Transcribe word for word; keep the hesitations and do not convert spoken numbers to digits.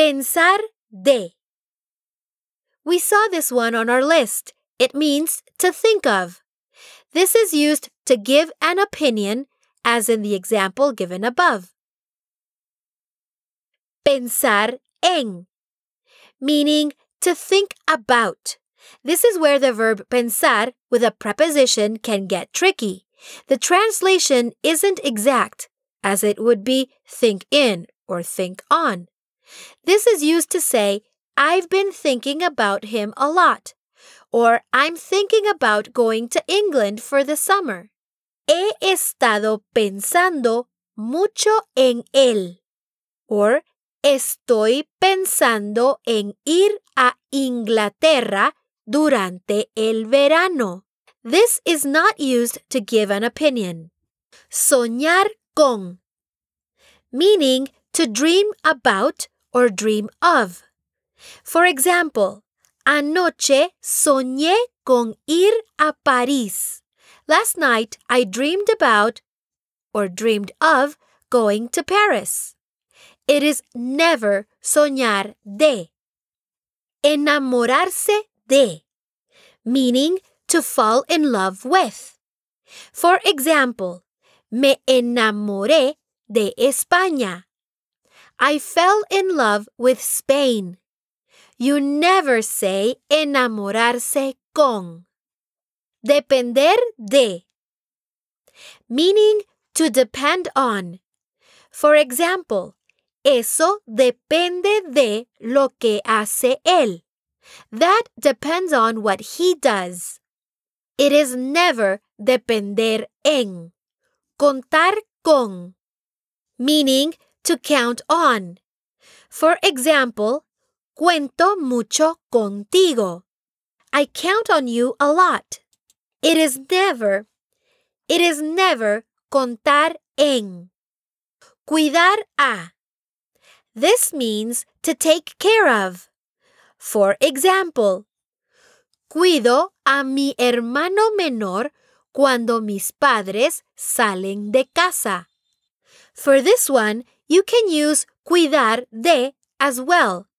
Pensar de. We saw this one on our list. It means to think of. This is used to give an opinion, as in the example given above. Pensar en, meaning to think about. This is where the verb pensar with a preposition can get tricky. The translation isn't exact, as it would be think in or think on. This is used to say, I've been thinking about him a lot, or I'm thinking about going to England for the summer. He estado pensando mucho en él, or estoy pensando en ir a Inglaterra durante el verano. This is not used to give an opinion. Soñar con, meaning to dream about or dream of. For example, anoche soñé con ir a París. Last night I dreamed about or dreamed of going to Paris. It is never soñar de. Enamorarse de, meaning to fall in love with. For example, me enamoré de España. I fell in love with Spain. You never say enamorarse con. Depender de, meaning to depend on. For example, eso depende de lo que hace él. That depends on what he does. It is never depender en. Contar con, meaning to count on. For example, cuento mucho contigo. I count on you a lot. It is never, it is never contar en. Cuidar a. This means to take care of. For example, cuido a mi hermano menor cuando mis padres salen de casa. For this one, you can use cuidar de as well.